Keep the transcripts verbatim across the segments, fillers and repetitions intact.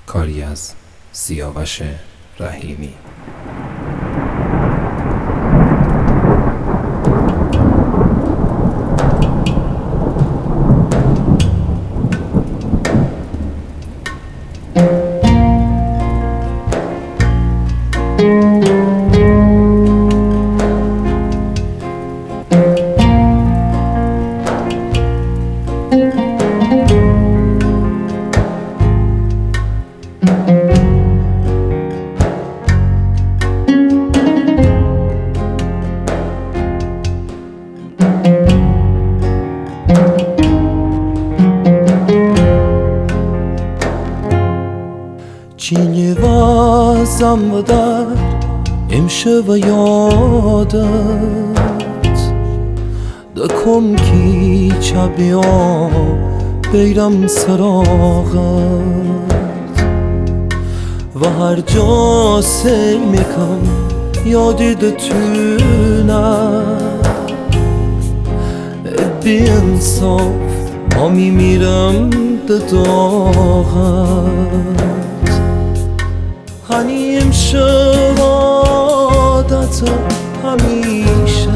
کاری از سیاوش رحیمی. چینی وازم و در امشه و یادت دکم کی چبیا بیرم سراغت و هر جا سیل میکم یادی دتونه بی انصاف ما میمیرم دداغت هنی امشب عادت همیشه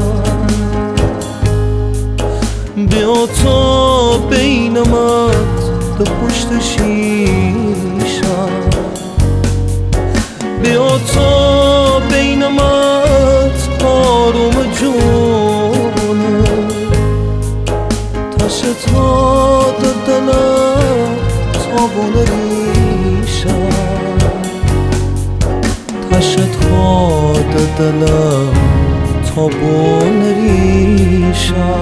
بیا تا بینمت ده پشت شیشه بیا تا بینمت آروم جونه تشه تا ده دلم تابون ریشه تشت خود دلم تابون ریشه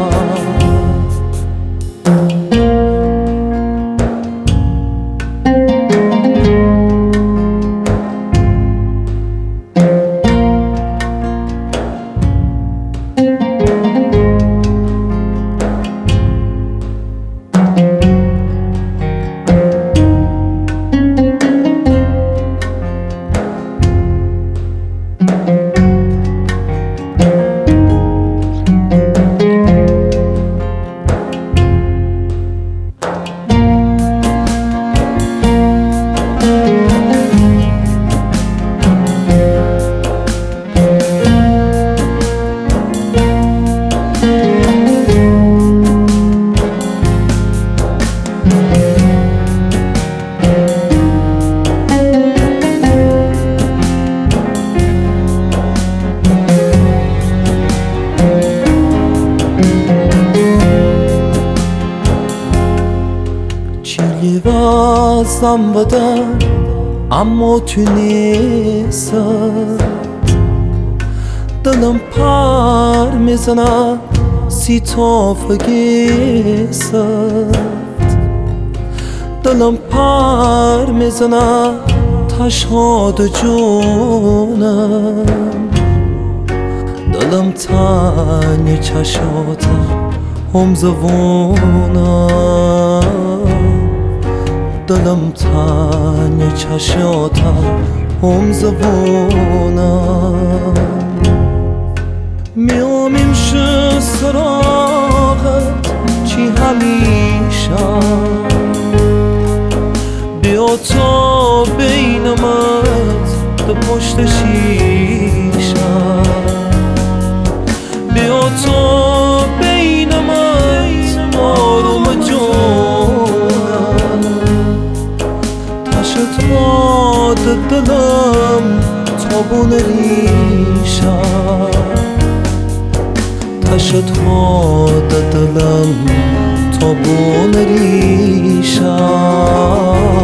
چیلی وازم و در اما تو نیست دلم پر میزند سی تافگیست دلم پر میزند تشهاد جونم دلم تنگ چشاتم هم زبونم دلم تنگ چشاتم هم زبونم میام امشه سراغت چی همیشه بیا تا بینمت ده پشت شیشه بیا تا بینمت آروم جونم تشت ما ده دلم تابون ریشه تشت ما ده دلم تابون ریشه